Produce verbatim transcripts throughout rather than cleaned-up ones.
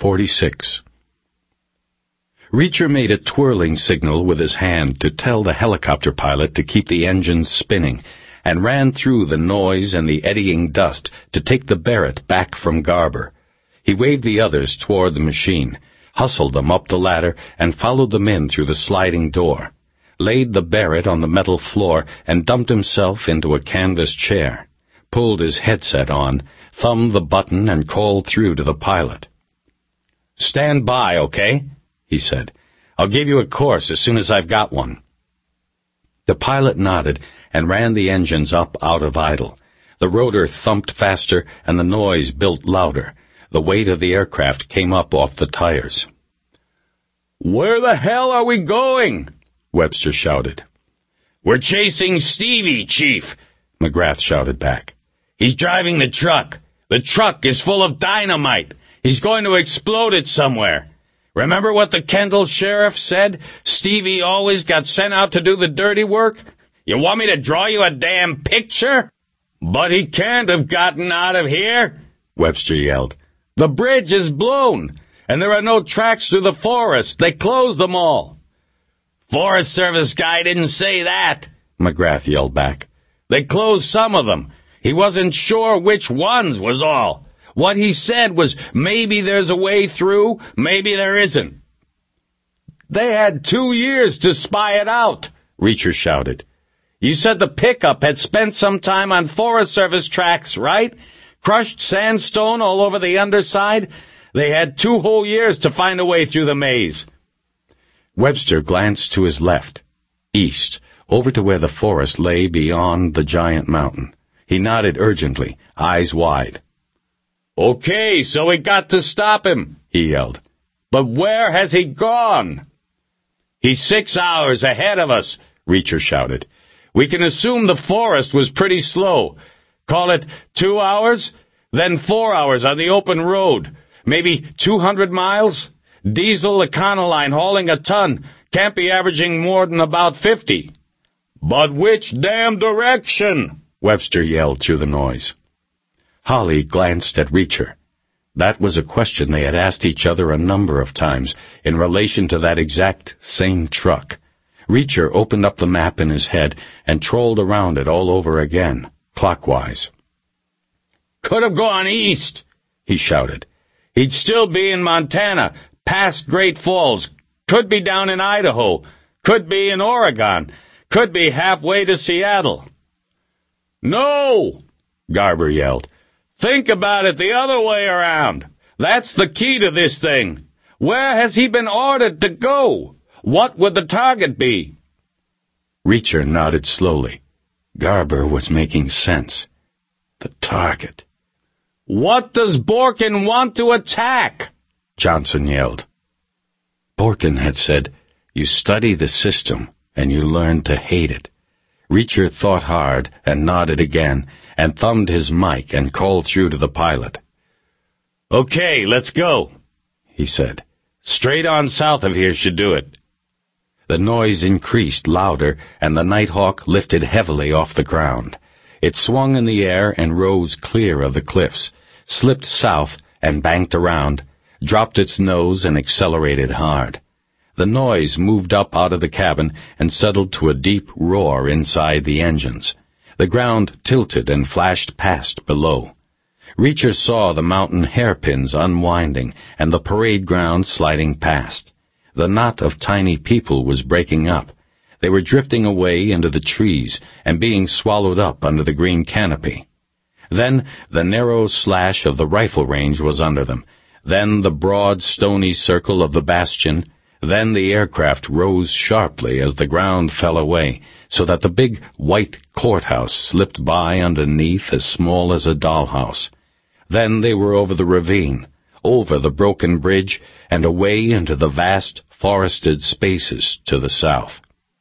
forty-six. Reacher made a twirling signal with his hand to tell the helicopter pilot to keep the engines spinning, and ran through the noise and the eddying dust to take the Barrett back from Garber. He waved the others toward the machine, hustled them up the ladder, and followed them in through the sliding door, laid the Barrett on the metal floor, and dumped himself into a canvas chair, pulled his headset on, thumbed the button, and called through to the pilot. "Stand by, okay?" he said. "I'll give you a course as soon as I've got one." The pilot nodded and ran the engines up out of idle. The rotor thumped faster and the noise built louder. The weight of the aircraft came up off the tires. "Where the hell are we going?" Webster shouted. "We're chasing Stevie, Chief," McGrath shouted back. "He's driving the truck. The truck is full of dynamite. He's going to explode it somewhere. Remember what the Kendall sheriff said? Stevie always got sent out to do the dirty work? You want me to draw you a damn picture?" "But he can't have gotten out of here," Webster yelled. "The bridge is blown, and there are no tracks through the forest. They closed them all." "Forest Service guy didn't say that," McGrath yelled back. "They closed some of them. He wasn't sure which ones was all. What he said was maybe there's a way through, maybe there isn't." "They had two years to spy it out," Reacher shouted. "You said the pickup had spent some time on Forest Service tracks, right? Crushed sandstone all over the underside? They had two whole years to find a way through the maze." Webster glanced to his left, east, over to where the forest lay beyond the giant mountain. He nodded urgently, eyes wide. "Okay, so we got to stop him," he yelled. "But where has he gone?" "He's six hours ahead of us," Reacher shouted. "We can assume the forest was pretty slow. Call it two hours, then four hours on the open road. Maybe two hundred miles? Diesel Econoline hauling a ton. Can't be averaging more than about fifty. "But which damn direction?" Webster yelled through the noise. Holly glanced at Reacher. That was a question they had asked each other a number of times in relation to that exact same truck. Reacher opened up the map in his head and trolled around it all over again, clockwise. "Could have gone east," he shouted. "He'd still be in Montana, past Great Falls. Could be down in Idaho. Could be in Oregon. Could be halfway to Seattle." "No!" Garber yelled. "Think about it the other way around. That's the key to this thing. Where has he been ordered to go? What would the target be?" Reacher nodded slowly. Garber was making sense. The target. "What does Borkin want to attack?" Johnson yelled. Borkin had said, "You study the system, and you learn to hate it." Reacher thought hard and nodded again, and thumbed his mic and called through to the pilot. "Okay, let's go," he said. "Straight on south of here should do it." The noise increased louder, and the Nighthawk lifted heavily off the ground. It swung in the air and rose clear of the cliffs, slipped south and banked around, dropped its nose and accelerated hard. The noise moved up out of the cabin and settled to a deep roar inside the engines. The ground tilted and flashed past below. Reacher saw the mountain hairpins unwinding and the parade ground sliding past. The knot of tiny people was breaking up. They were drifting away into the trees and being swallowed up under the green canopy. Then the narrow slash of the rifle range was under them. Then the broad stony circle of the bastion. Then the aircraft rose sharply as the ground fell away, so that the big white courthouse slipped by underneath as small as a dollhouse. Then they were over the ravine, over the broken bridge, and away into the vast, forested spaces to the south.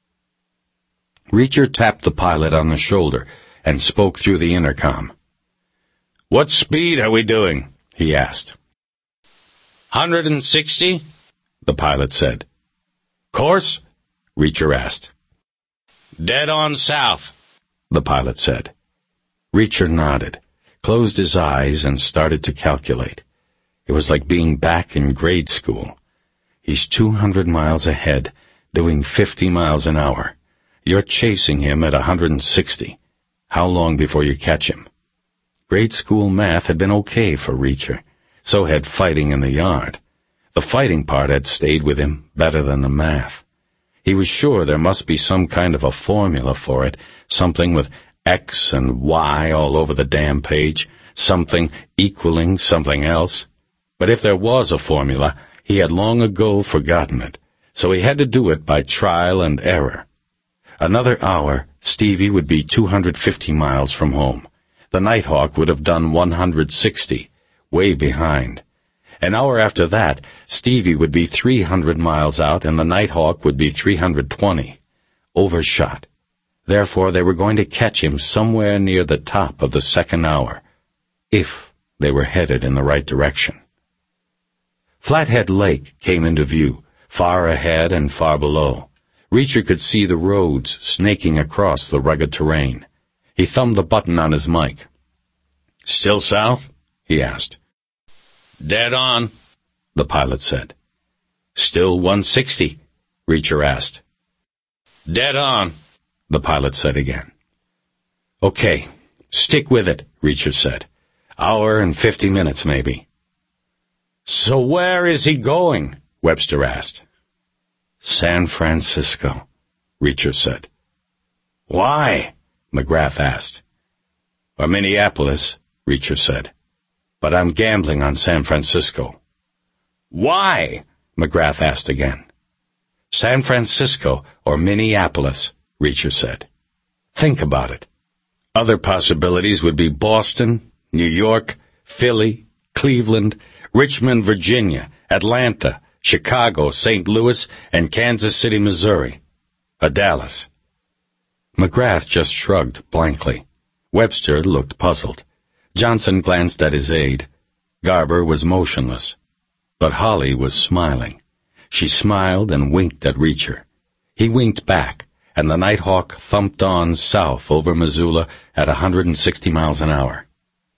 Reacher tapped the pilot on the shoulder and spoke through the intercom. "What speed are we doing?" he asked. Hundred and sixty, the pilot said. "Course?" Reacher asked. "Dead on south," the pilot said. Reacher nodded, closed his eyes, and started to calculate. It was like being back in grade school. He's two hundred miles ahead, doing fifty miles an hour. You're chasing him at one hundred sixty. How long before you catch him? Grade school math had been okay for Reacher. So had fighting in the yard. The fighting part had stayed with him better than the math. He was sure there must be some kind of a formula for it, something with X and Y all over the damn page, something equaling something else. But if there was a formula, he had long ago forgotten it, so he had to do it by trial and error. Another hour, Stevie would be two hundred fifty miles from home. The Nighthawk would have done one hundred sixty, way behind. An hour after that, Stevie would be three hundred miles out and the Nighthawk would be three hundred twenty. Overshot. Therefore, they were going to catch him somewhere near the top of the second hour, if they were headed in the right direction. Flathead Lake came into view, far ahead and far below. Reacher could see the roads snaking across the rugged terrain. He thumbed the button on his mic. "Still south?" he asked. "Dead on," the pilot said. "Still one sixty?" Reacher asked. "Dead on," the pilot said again. "Okay, stick with it," Reacher said. "Hour and fifty minutes, maybe." "So where is he going?" Webster asked. "San Francisco," Reacher said. "Why?" McGrath asked. "Or Minneapolis," Reacher said. "But I'm gambling on San Francisco." "Why?" McGrath asked again. "San Francisco or Minneapolis," Reacher said. "Think about it. Other possibilities would be Boston, New York, Philly, Cleveland, Richmond, Virginia, Atlanta, Chicago, Saint Louis, and Kansas City, Missouri. Or Dallas." McGrath just shrugged blankly. Webster looked puzzled. Johnson glanced at his aide. Garber was motionless. But Holly was smiling. She smiled and winked at Reacher. He winked back, and the Nighthawk thumped on south over Missoula at one hundred sixty miles an hour.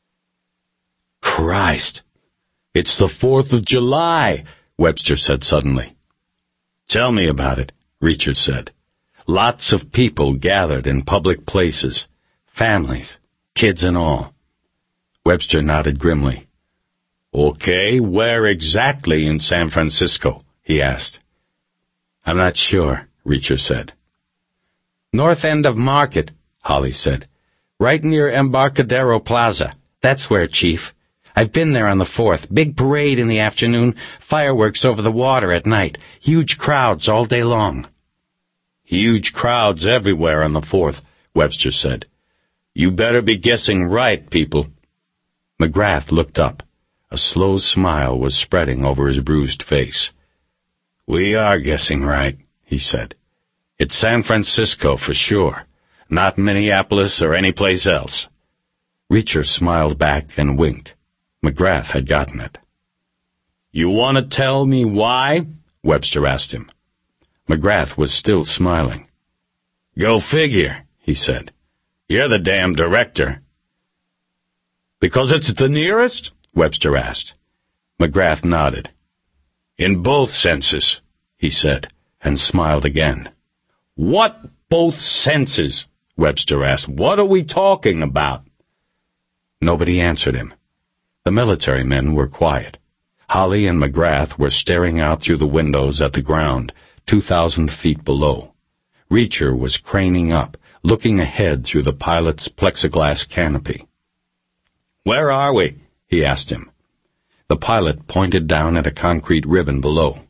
"Christ! It's the fourth of July!" Webster said suddenly. "Tell me about it," Reacher said. Lots of people gathered in public places. Families, kids and all. Webster nodded grimly. "Okay, where exactly in San Francisco?" he asked. "I'm not sure," Reacher said. "North end of Market," Holly said. "Right near Embarcadero Plaza. That's where, Chief. I've been there on the fourth. Big parade in the afternoon, fireworks over the water at night, huge crowds all day long." "Huge crowds everywhere on the fourth, Webster said. "You better be guessing right, people." McGrath looked up. A slow smile was spreading over his bruised face. "We are guessing right," he said. "It's San Francisco for sure, not Minneapolis or any place else." Reacher smiled back and winked. McGrath had gotten it. "You want to tell me why?" Webster asked him. McGrath was still smiling. "Go figure," he said. "You're the damn director." "Because it's the nearest?" Webster asked. McGrath nodded. "In both senses," he said, and smiled again. "What both senses?" Webster asked. "What are we talking about?" Nobody answered him. The military men were quiet. Holly and McGrath were staring out through the windows at the ground, two thousand feet below. Reacher was craning up, looking ahead through the pilot's plexiglass canopy. "Where are we?" he asked him. The pilot pointed down at a concrete ribbon below.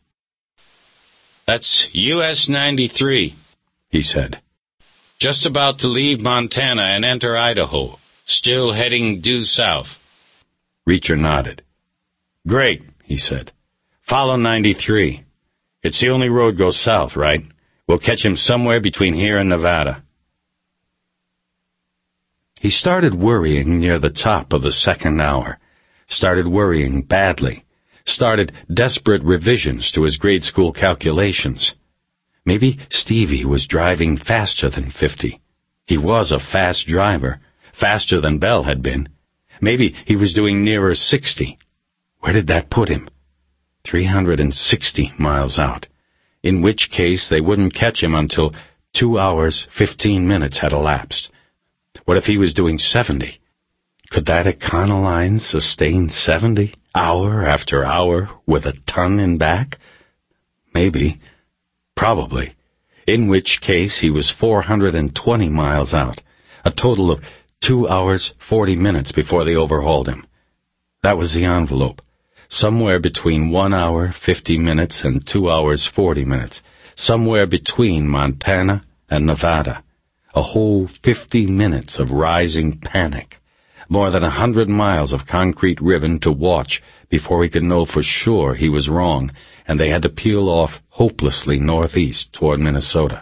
"That's U S ninety-three, he said. "Just about to leave Montana and enter Idaho. Still heading due south." Reacher nodded. "Great," he said. "Follow ninety-three. It's the only road goes south, right? We'll catch him somewhere between here and Nevada." He started worrying near the top of the second hour. Started worrying badly. Started desperate revisions to his grade school calculations. Maybe Stevie was driving faster than fifty. He was a fast driver, faster than Bell had been. Maybe he was doing nearer sixty. Where did that put him? three hundred sixty miles out, in which case they wouldn't catch him until two hours, fifteen minutes had elapsed. What if he was doing seventy? Could that Econoline sustain seventy, hour after hour, with a ton in back? Maybe. Probably. In which case he was four hundred twenty miles out, a total of two hours, forty minutes before they overhauled him. That was the envelope. Somewhere between one hour, fifty minutes and two hours, forty minutes. Somewhere between Montana and Nevada. A whole fifty minutes of rising panic. More than a hundred miles of concrete ribbon to watch before he could know for sure he was wrong, and they had to peel off hopelessly northeast toward Minnesota.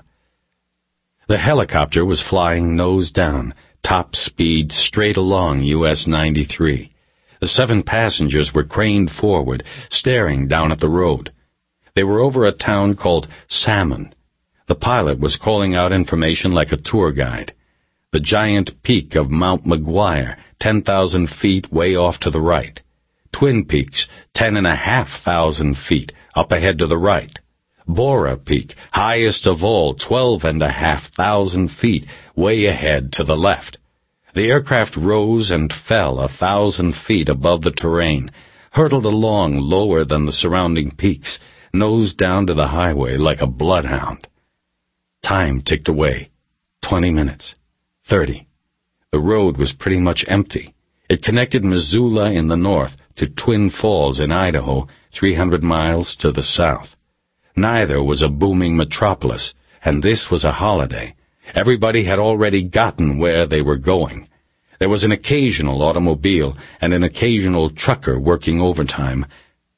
The helicopter was flying nose down, top speed, straight along U S ninety-three. The seven passengers were craned forward, staring down at the road. They were over a town called Salmon. The pilot was calling out information like a tour guide. The giant peak of Mount McGuire, ten thousand feet way off to the right. Twin Peaks, ten and a half thousand feet, up ahead to the right. Bora Peak, highest of all, twelve and a half thousand feet, way ahead to the left. The aircraft rose and fell a thousand feet above the terrain, hurtled along lower than the surrounding peaks, nose down to the highway like a bloodhound. Time ticked away. Twenty minutes. Thirty. The road was pretty much empty. It connected Missoula in the north to Twin Falls in Idaho, three hundred miles to the south. Neither was a booming metropolis, and this was a holiday. Everybody had already gotten where they were going. There was an occasional automobile and an occasional trucker working overtime.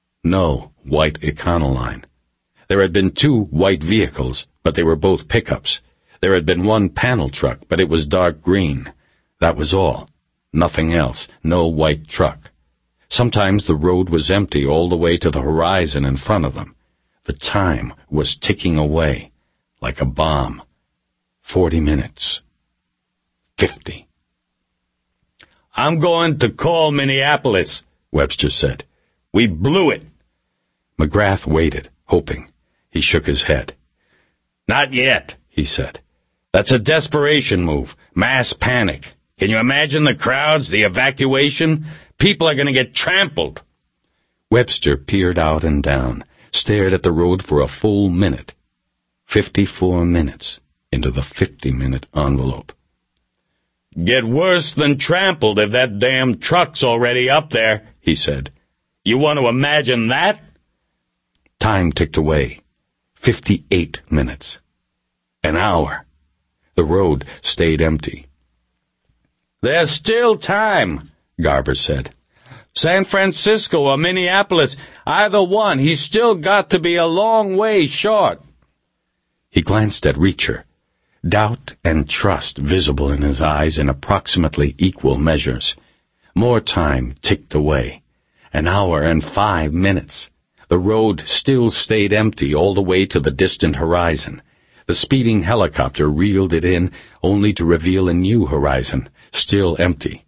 No white Econoline. There had been two white vehicles, but they were both pickups. There had been one panel truck, but it was dark green. That was all. Nothing else. No white truck. Sometimes the road was empty all the way to the horizon in front of them. The time was ticking away like a bomb. Forty minutes. Fifty. "I'm going to call Minneapolis," Webster said. "We blew it." McGrath waited, hoping. He shook his head. "Not yet," he said. "That's a desperation move. Mass panic. Can you imagine the crowds, the evacuation? People are going to get trampled." Webster peered out and down, stared at the road for a full minute. Fifty-four minutes into the fifty-minute envelope. "Get worse than trampled if that damn truck's already up there," he said. "You want to imagine that?" Time ticked away. Fifty-eight minutes. An hour. The road stayed empty. "There's still time," Garber said. "San Francisco or Minneapolis, either one, he's still got to be a long way short." He glanced at Reacher. Doubt and trust visible in his eyes in approximately equal measures. More time ticked away. An hour and five minutes. The road still stayed empty all the way to the distant horizon. The speeding helicopter reeled it in, only to reveal a new horizon, still empty.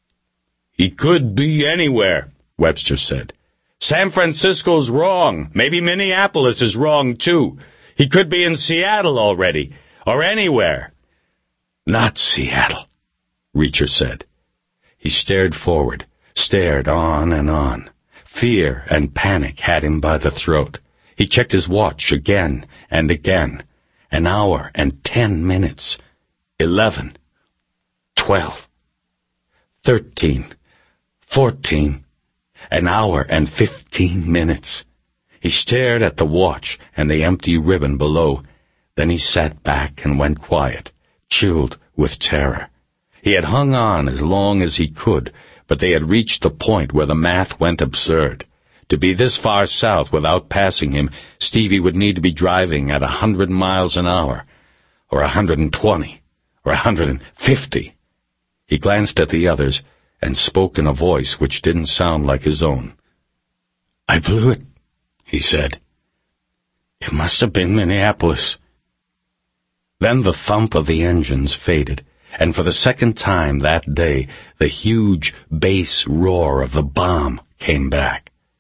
"He could be anywhere," Webster said. "San Francisco's wrong. Maybe Minneapolis is wrong, too. He could be in Seattle already, or anywhere." "Not Seattle," Reacher said. He stared forward, stared on and on. Fear and panic had him by the throat. He checked his watch again and again. An hour and ten minutes. Eleven. Twelve. Thirteen. Fourteen. An hour and fifteen minutes. He stared at the watch and the empty ribbon below. Then he sat back and went quiet, chilled with terror. He had hung on as long as he could, but they had reached the point where the math went absurd. To be this far south without passing him, Stevie would need to be driving at a hundred miles an hour, or a hundred and twenty, or a hundred and fifty. He glanced at the others and spoke in a voice which didn't sound like his own. "I blew it," he said. "It must have been Minneapolis." Then the thump of the engines faded, and for the second time that day the huge bass roar of the bomb came back.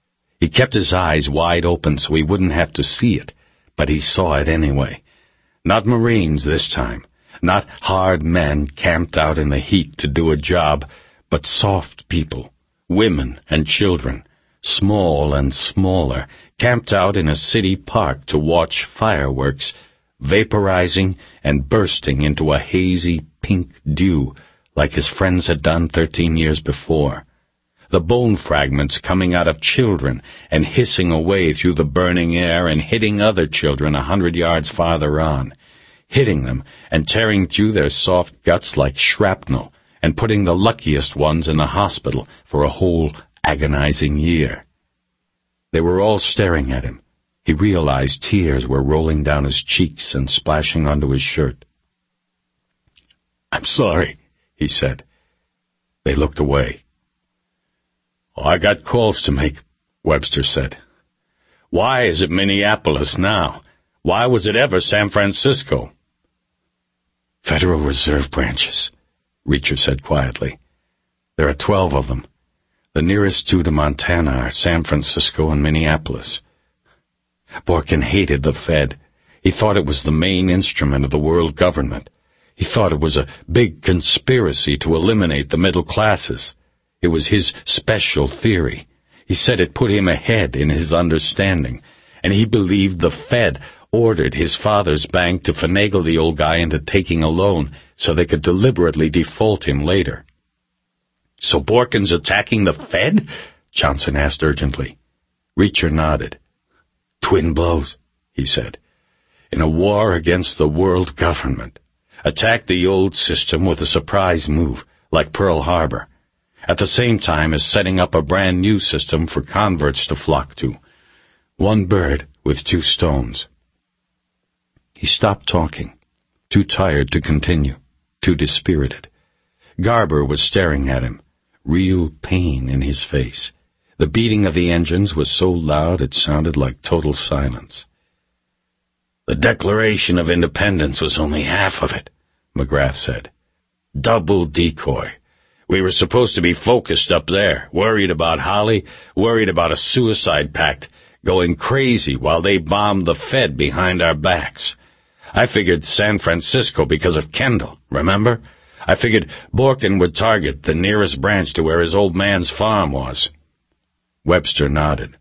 He kept his eyes wide open so he wouldn't have to see it, but he saw it anyway. Not Marines this time, not hard men camped out in the heat to do a job, but soft people, women and children, small and smaller, camped out in a city park to watch fireworks, vaporizing and bursting into a hazy pink dew like his friends had done thirteen years before. The bone fragments coming out of children and hissing away through the burning air and hitting other children a hundred yards farther on, hitting them and tearing through their soft guts like shrapnel and putting the luckiest ones in the hospital for a whole agonizing year. They were all staring at him. He realized tears were rolling down his cheeks and splashing onto his shirt. "I'm sorry," he said. They looked away. "I got calls to make," Webster said. "Why is it Minneapolis now? Why was it ever San Francisco?" "Federal Reserve branches," Reacher said quietly. "There are twelve of them. The nearest two to Montana are San Francisco and Minneapolis. Borkin hated the Fed. He thought it was the main instrument of the world government. He thought it was a big conspiracy to eliminate the middle classes. It was his special theory. He said it put him ahead in his understanding, and he believed the Fed ordered his father's bank to finagle the old guy into taking a loan so they could deliberately default him later. "So Borkin's attacking the Fed?" Johnson asked urgently. Reacher nodded. "Twin blows," he said. "In a war against the world government. Attack the old system with a surprise move, like Pearl Harbor, at the same time as setting up a brand new system for converts to flock to. One bird with two stones." He stopped talking, too tired to continue, too dispirited. Garber was staring at him, real pain in his face. The beating of the engines was so loud it sounded like total silence. "The Declaration of Independence was only half of it," McGrath said. "Double decoy. We were supposed to be focused up there, worried about Holly, worried about a suicide pact, going crazy while they bombed the Fed behind our backs. I figured San Francisco because of Kendall, remember? I figured Borkin would target the nearest branch to where his old man's farm was." Webster nodded.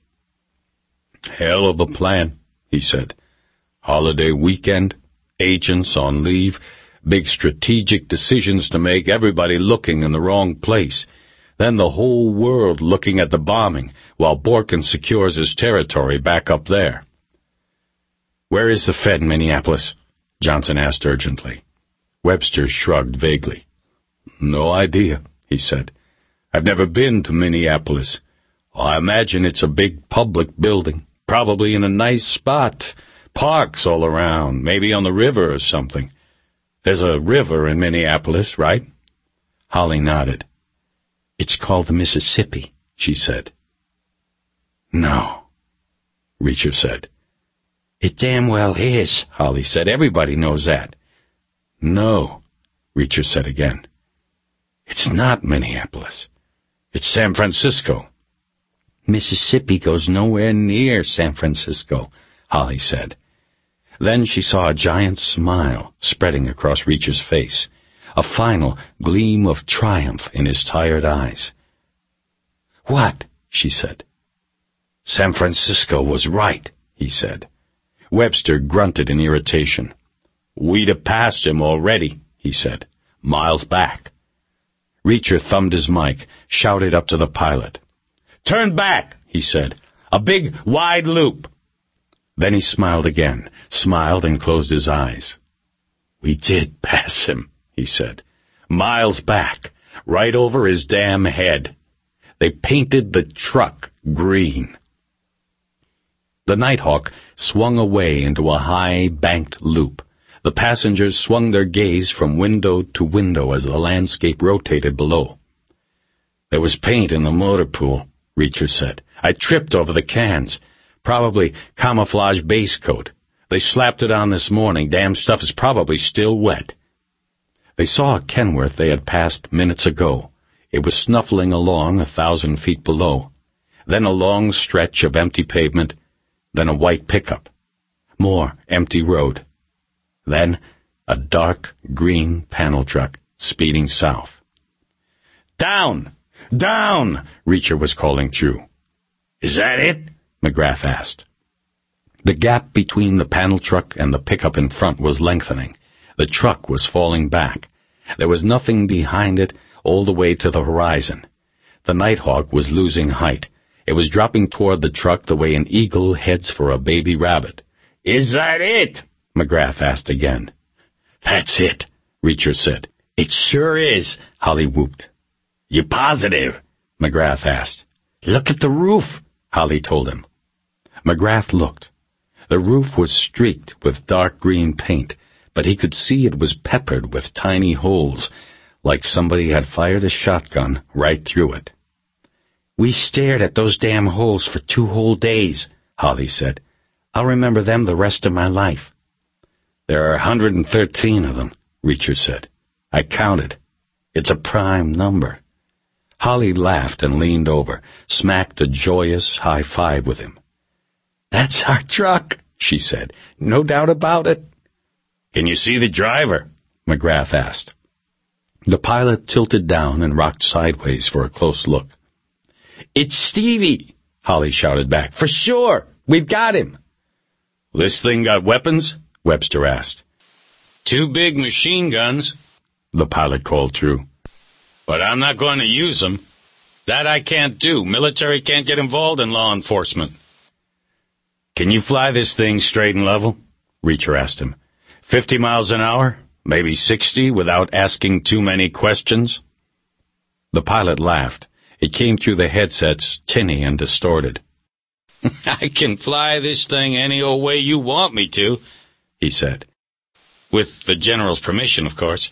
"Hell of a plan," he said. "Holiday weekend, agents on leave, big strategic decisions to make, everybody looking in the wrong place. Then the whole world looking at the bombing while Borkin secures his territory back up there." "Where is the Fed in Minneapolis?" Johnson asked urgently. Webster shrugged vaguely. "No idea," he said. "I've never been to Minneapolis. I imagine it's a big public building, probably in a nice spot. Parks all around, maybe on the river or something. There's a river in Minneapolis, right?" Holly nodded. "It's called the Mississippi," she said. "No," Reacher said. "It damn well is," Holly said. "Everybody knows that." "No," Reacher said again. "It's not Minneapolis. It's San Francisco." "Mississippi goes nowhere near San Francisco," Holly said. Then she saw a giant smile spreading across Reacher's face, a final gleam of triumph in his tired eyes. "What?" she said. "San Francisco was right," he said. Webster grunted in irritation. "We'd have passed him already," he said. "Miles back." Reacher thumbed his mic, shouted up to the pilot. "Turn back," he said. "A big, wide loop." Then he smiled again, smiled and closed his eyes. "We did pass him," he said. "Miles back, right over his damn head. They painted the truck green." The Nighthawk swung away into a high, banked loop. The passengers swung their gaze from window to window as the landscape rotated below. "There was paint in the motor pool," Reacher said. "I tripped over the cans. Probably camouflage base coat. They slapped it on this morning. Damn stuff is probably still wet." They saw a Kenworth they had passed minutes ago. It was snuffling along a thousand feet below. then a long stretch of empty pavement, then a white pickup. More empty road. Then a dark green panel truck speeding south. "Down! Down!" Reacher was calling through. "Is that it?" McGrath asked. The gap between the panel truck and the pickup in front was lengthening. The truck was falling back. There was nothing behind it all the way to the horizon. The Nighthawk was losing height. It was dropping toward the truck the way an eagle heads for a baby rabbit. "Is that it?" McGrath asked again. "That's it," Reacher said. "It sure is," Holly whooped. "You positive?" McGrath asked. "Look at the roof," Holly told him. McGrath looked. The roof was streaked with dark green paint, but he could see it was peppered with tiny holes, like somebody had fired a shotgun right through it. "We stared at those damn holes for two whole days," Holly said. "I'll remember them the rest of my life." "There are one hundred thirteen of them," Reacher said. "I counted. It's a prime number." Holly laughed and leaned over, smacked a joyous high five with him. "That's our truck," she said. "No doubt about it." "Can you see the driver?" McGrath asked. The pilot tilted down and rocked sideways for a close look. "It's Stevie," Holly shouted back. "For sure. We've got him." "This thing got weapons?" Webster asked. "Two big machine guns," the pilot called through. "But I'm not going to use them. That I can't do. Military can't get involved in law enforcement." "Can you fly this thing straight and level?" Reacher asked him. Fifty miles an hour? Maybe sixty without asking too many questions?" The pilot laughed. It came through the headsets, tinny and distorted. "I can fly this thing any old way you want me to," he said. "With the General's permission, of course."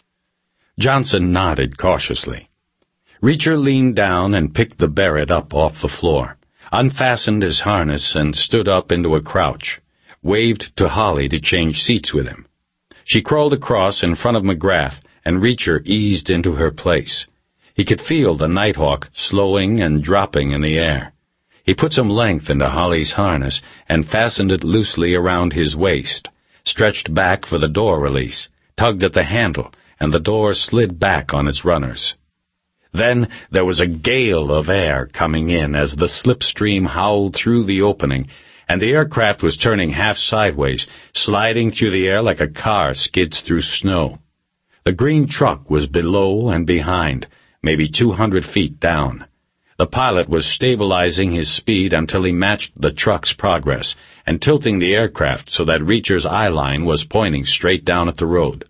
Johnson nodded cautiously. Reacher leaned down and picked the Barrett up off the floor, unfastened his harness and stood up into a crouch, waved to Holly to change seats with him. She crawled across in front of McGrath, and Reacher eased into her place. He could feel the Nighthawk slowing and dropping in the air. He put some length into Holly's harness and fastened it loosely around his waist, stretched back for the door release, tugged at the handle, and the door slid back on its runners. Then there was a gale of air coming in as the slipstream howled through the opening, and the aircraft was turning half sideways, sliding through the air like a car skids through snow. The green truck was below and behind, maybe two hundred feet down. The pilot was stabilizing his speed until he matched the truck's progress, and tilting the aircraft so that Reacher's eye line was pointing straight down at the road.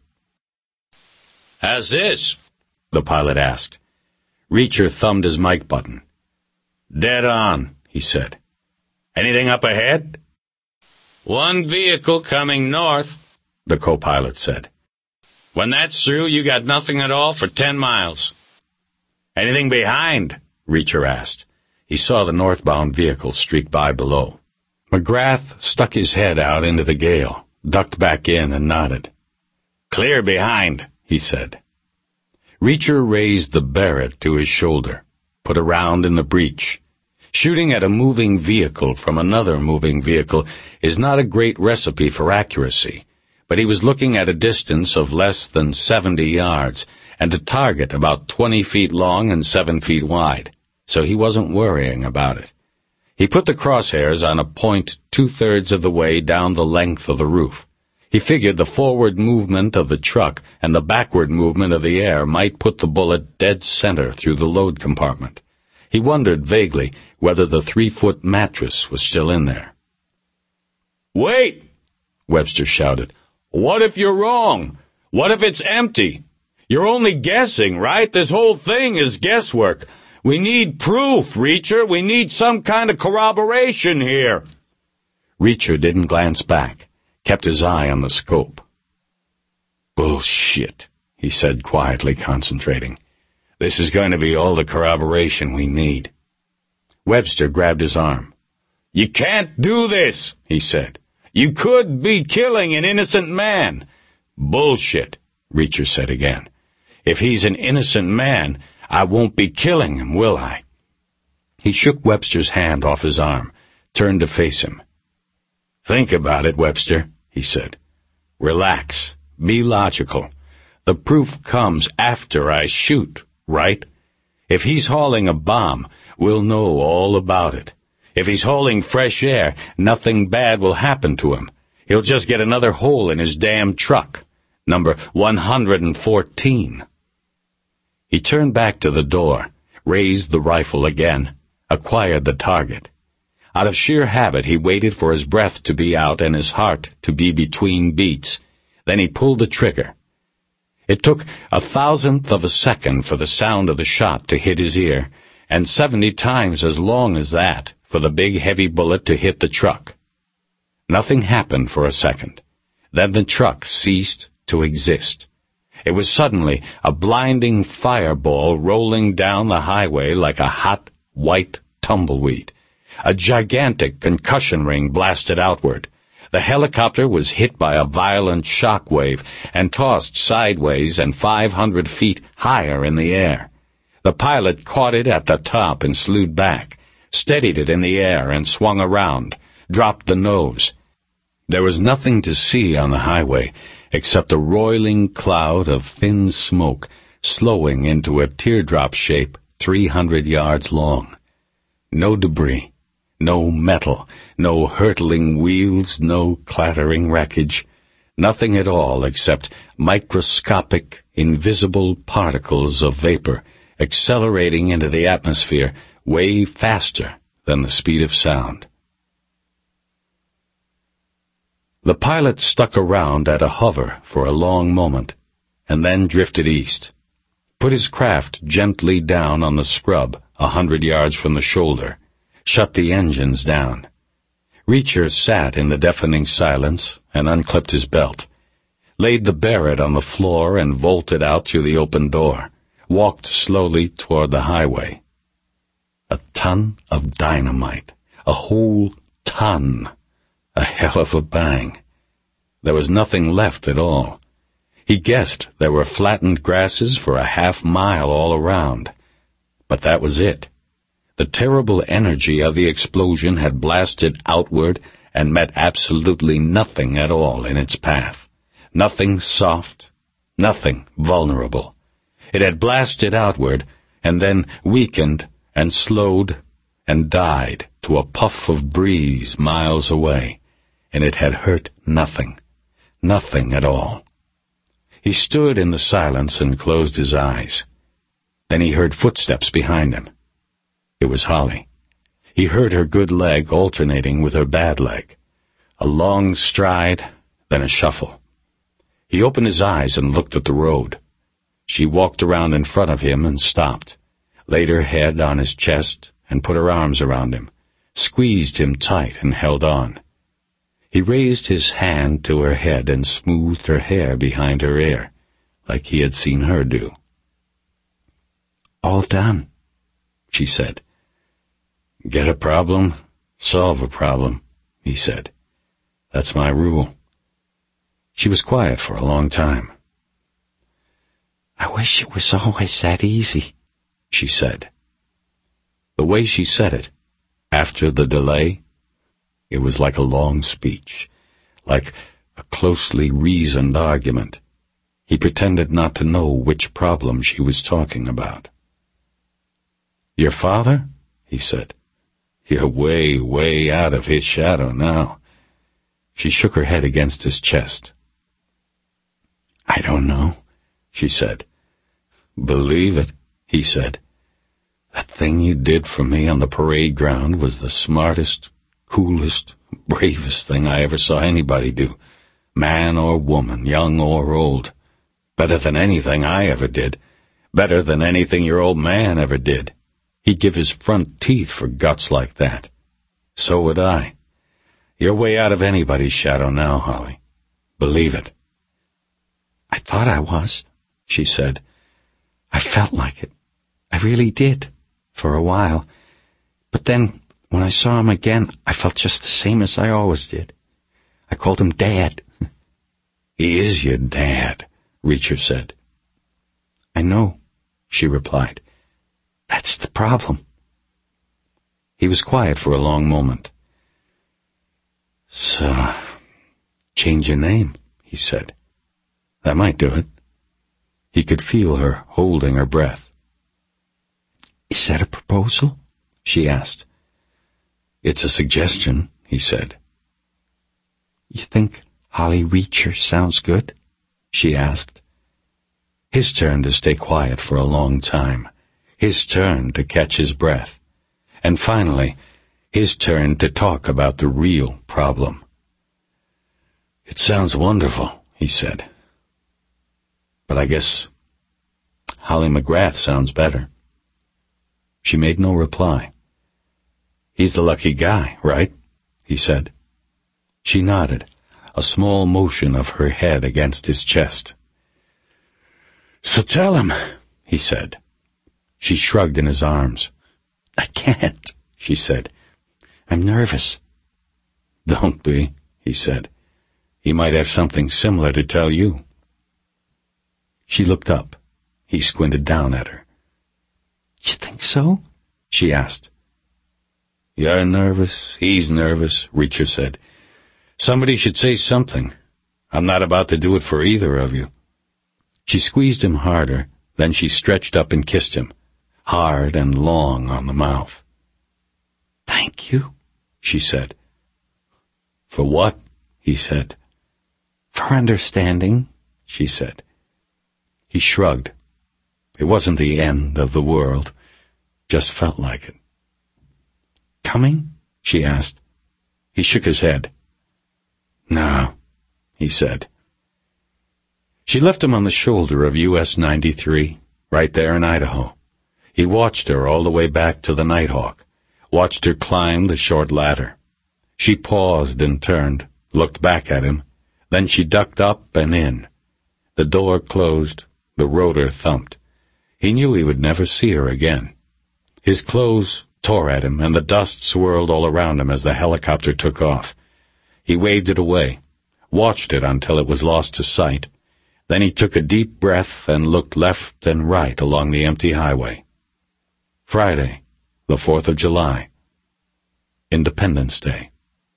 "How's this?" the pilot asked. Reacher thumbed his mic button. "Dead on," he said. "Anything up ahead?" "One vehicle coming north," the co-pilot said. "When that's through, you got nothing at all for ten miles. "Anything behind?" Reacher asked. He saw the northbound vehicle streak by below. McGrath stuck his head out into the gale, ducked back in, and nodded. "Clear behind," he said. Reacher raised the Barrett to his shoulder, put a round in the breech. Shooting at a moving vehicle from another moving vehicle is not a great recipe for accuracy, but he was looking at a distance of less than seventy yards, and a target about twenty feet long and seven feet wide, so he wasn't worrying about it. He put the crosshairs on a point two-thirds of the way down the length of the roof. He figured the forward movement of the truck and the backward movement of the air might put the bullet dead center through the load compartment. He wondered vaguely whether the three-foot mattress was still in there. "Wait!" Webster shouted. "What if you're wrong? What if it's empty? You're only guessing, right? This whole thing is guesswork. We need proof, Reacher. We need some kind of corroboration here." Reacher didn't glance back, kept his eye on the scope. "Bullshit," he said quietly, concentrating. "This is going to be all the corroboration we need." Webster grabbed his arm. "You can't do this," he said. "You could be killing an innocent man." "Bullshit," Reacher said again. "If he's an innocent man, I won't be killing him, will I?" He shook Webster's hand off his arm, turned to face him. "Think about it, Webster," he said. "Relax. Be logical. The proof comes after I shoot, right? If he's hauling a bomb, we'll know all about it. If he's hauling fresh air, nothing bad will happen to him. He'll just get another hole in his damn truck. Number one hundred fourteen. He turned back to the door, raised the rifle again, acquired the target. Out of sheer habit, he waited for his breath to be out and his heart to be between beats. Then he pulled the trigger. It took a thousandth of a second for the sound of the shot to hit his ear, and seventy times as long as that for the big heavy bullet to hit the truck. Nothing happened for a second. Then the truck ceased to exist. It was suddenly a blinding fireball rolling down the highway like a hot, white tumbleweed. A gigantic concussion ring blasted outward. The helicopter was hit by a violent shock wave and tossed sideways and five hundred feet higher in the air. The pilot caught it at the top and slewed back, steadied it in the air and swung around, dropped the nose. There was nothing to see on the highway except a roiling cloud of thin smoke slowing into a teardrop shape three hundred yards long. No debris, no metal, no hurtling wheels, no clattering wreckage, nothing at all except microscopic, invisible particles of vapor accelerating into the atmosphere way faster than the speed of sound. The pilot stuck around at a hover for a long moment, and then drifted east, put his craft gently down on the scrub a hundred yards from the shoulder, shut the engines down. Reacher sat in the deafening silence and unclipped his belt, laid the Barrett on the floor and bolted out through the open door, walked slowly toward the highway. A ton of dynamite, a whole ton. A hell of a bang. There was nothing left at all. He guessed there were flattened grasses for a half mile all around. But that was it. The terrible energy of the explosion had blasted outward and met absolutely nothing at all in its path. Nothing soft, nothing vulnerable. It had blasted outward and then weakened and slowed and died to a puff of breeze miles away. And it had hurt nothing, nothing at all. He stood in the silence and closed his eyes. Then he heard footsteps behind him. It was Holly. He heard her good leg alternating with her bad leg. A long stride, then a shuffle. He opened his eyes and looked at the road. She walked around in front of him and stopped, laid her head on his chest and put her arms around him, squeezed him tight and held on. He raised his hand to her head and smoothed her hair behind her ear, like he had seen her do. "All done," she said. "Get a problem, solve a problem," he said. "That's my rule." She was quiet for a long time. "I wish it was always that easy," she said. The way she said it, after the delay, it was like a long speech, like a closely reasoned argument. He pretended not to know which problem she was talking about. "Your father?" he said. "You're way, way out of his shadow now." She shook her head against his chest. "I don't know," she said. "Believe it," he said. "That thing you did for me on the parade ground was the smartest, coolest, bravest thing I ever saw anybody do, man or woman, young or old. Better than anything I ever did. Better than anything your old man ever did. He'd give his front teeth for guts like that. So would I. You're way out of anybody's shadow now, Holly. Believe it." "I thought I was," she said. "I felt like it. I really did, for a while. But then, when I saw him again, I felt just the same as I always did. I called him Dad." "He is your dad," Reacher said. "I know," she replied. "That's the problem." He was quiet for a long moment. So, change your name, he said. That might do it. He could feel her holding her breath. Is that a proposal? She asked. It's a suggestion, he said. You think Holly Reacher sounds good? She asked. His turn to stay quiet for a long time. His turn to catch his breath. And finally, his turn to talk about the real problem. It sounds wonderful, he said. But I guess Holly McGrath sounds better. She made no reply. He's the lucky guy, right? He said. She nodded, a small motion of her head against his chest. So tell him, he said. She shrugged in his arms. I can't, she said. I'm nervous. Don't be, he said. He might have something similar to tell you. She looked up. He squinted down at her. You think so? She asked. You're nervous, he's nervous, Reacher said. Somebody should say something. I'm not about to do it for either of you. She squeezed him harder, then she stretched up and kissed him, hard and long on the mouth. Thank you, she said. For what? He said. For understanding, she said. He shrugged. It wasn't the end of the world, just felt like it. Coming? She asked. He shook his head. No, he said. She left him on the shoulder of U S ninety-three, right there in Idaho. He watched her all the way back to the Nighthawk, watched her climb the short ladder. She paused and turned, looked back at him, then she ducked up and in. The door closed, the rotor thumped. He knew he would never see her again. His clothes tore at him, and the dust swirled all around him as the helicopter took off. He waved it away, watched it until it was lost to sight. Then he took a deep breath and looked left and right along the empty highway. Friday, the fourth of July. Independence Day.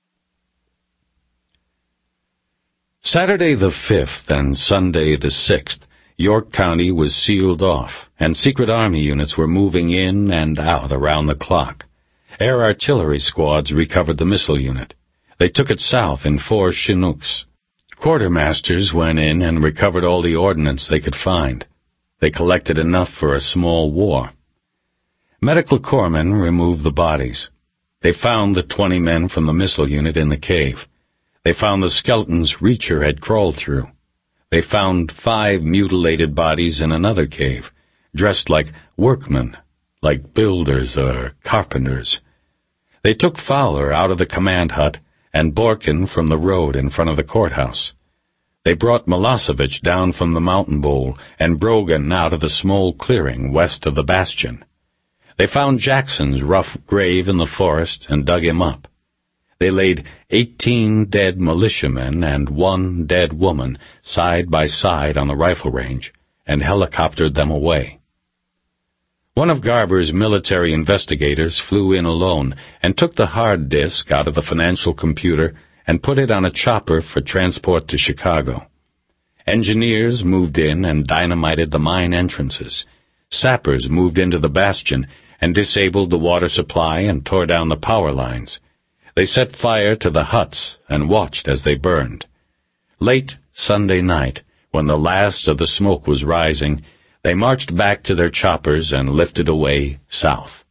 Saturday the fifth and Sunday the sixth, York County was sealed off, and secret army units were moving in and out around the clock. Air artillery squads recovered the missile unit. They took it south in four Chinooks. Quartermasters went in and recovered all the ordnance they could find. They collected enough for a small war. Medical corpsmen removed the bodies. They found the twenty men from the missile unit in the cave. They found the skeletons Reacher had crawled through. They found five mutilated bodies in another cave, dressed like workmen, like builders or carpenters. They took Fowler out of the command hut and Borkin from the road in front of the courthouse. They brought Milosevic down from the mountain bowl and Brogan out of the small clearing west of the bastion. They found Jackson's rough grave in the forest and dug him up. They laid eighteen dead militiamen and one dead woman side by side on the rifle range and helicoptered them away. One of Garber's military investigators flew in alone and took the hard disk out of the financial computer and put it on a chopper for transport to Chicago. Engineers moved in and dynamited the mine entrances. Sappers moved into the bastion and disabled the water supply and tore down the power lines. They set fire to the huts and watched as they burned. Late Sunday night, when the last of the smoke was rising, they marched back to their choppers and lifted away south.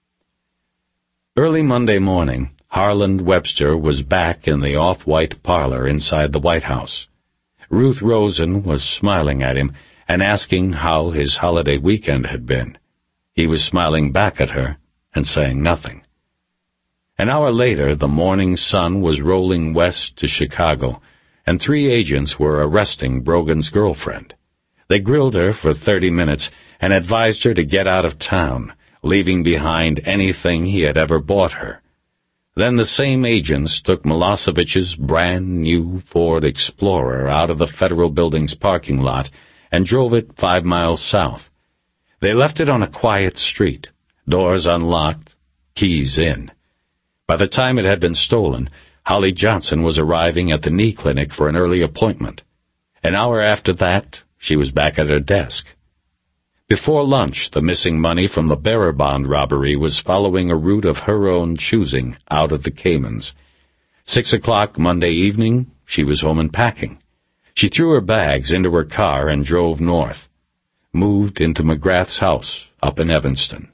Early Monday morning, Harland Webster was back in the off-white parlor inside the White House. Ruth Rosen was smiling at him and asking how his holiday weekend had been. He was smiling back at her and saying nothing. An hour later, the morning sun was rolling west to Chicago, and three agents were arresting Brogan's girlfriend. They grilled her for thirty minutes and advised her to get out of town, leaving behind anything he had ever bought her. Then the same agents took Milosevic's brand-new Ford Explorer out of the Federal Building's parking lot and drove it five miles south. They left it on a quiet street, doors unlocked, keys in. By the time it had been stolen, Holly Johnson was arriving at the knee clinic for an early appointment. An hour after that, she was back at her desk. Before lunch, the missing money from the bearer bond robbery was following a route of her own choosing out of the Caymans. Six o'clock Monday evening, she was home and packing. She threw her bags into her car and drove north. Moved into McGrath's house up in Evanston.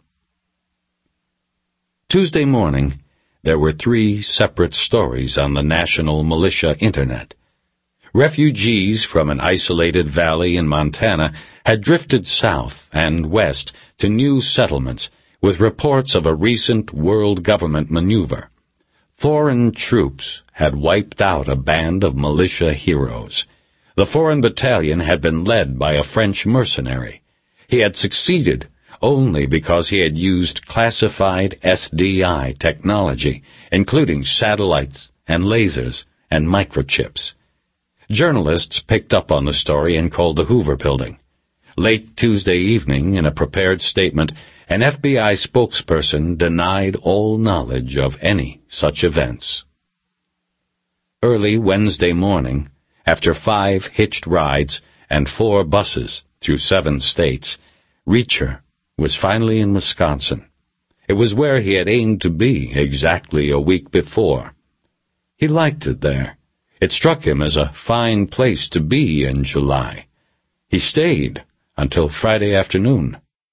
Tuesday morning, there were three separate stories on the National Militia Internet. Refugees from an isolated valley in Montana had drifted south and west to new settlements with reports of a recent world government maneuver. Foreign troops had wiped out a band of militia heroes. The foreign battalion had been led by a French mercenary. He had succeeded only because he had used classified S D I technology, including satellites and lasers and microchips. Journalists picked up on the story and called the Hoover Building. Late Tuesday evening, in a prepared statement, an F B I spokesperson denied all knowledge of any such events. Early Wednesday morning, after five hitched rides and four buses through seven states, Reacher was finally in Wisconsin. It was where he had aimed to be exactly a week before. He liked it there. It struck him as a fine place to be in July. He stayed until Friday afternoon.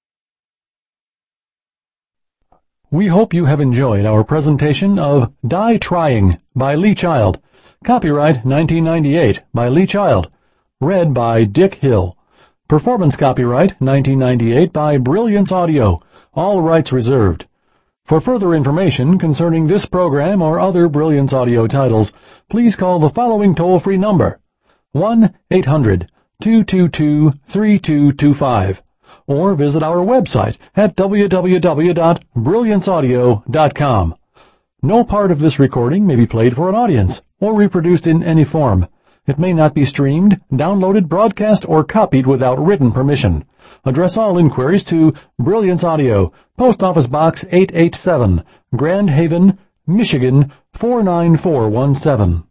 We hope you have enjoyed our presentation of Die Trying by Lee Child. Copyright nineteen ninety-eight by Lee Child. Read by Dick Hill. Performance copyright nineteen ninety-eight by Brilliance Audio. All rights reserved. For further information concerning this program or other Brilliance Audio titles, please call the following toll-free number, one eight hundred two two two three two two five, or visit our website at w w w dot brilliance audio dot com. No part of this recording may be played for an audience or reproduced in any form. It may not be streamed, downloaded, broadcast, or copied without written permission. Address all inquiries to Brilliance Audio, Post Office Box eight eighty-seven, Grand Haven, Michigan four nine four one seven.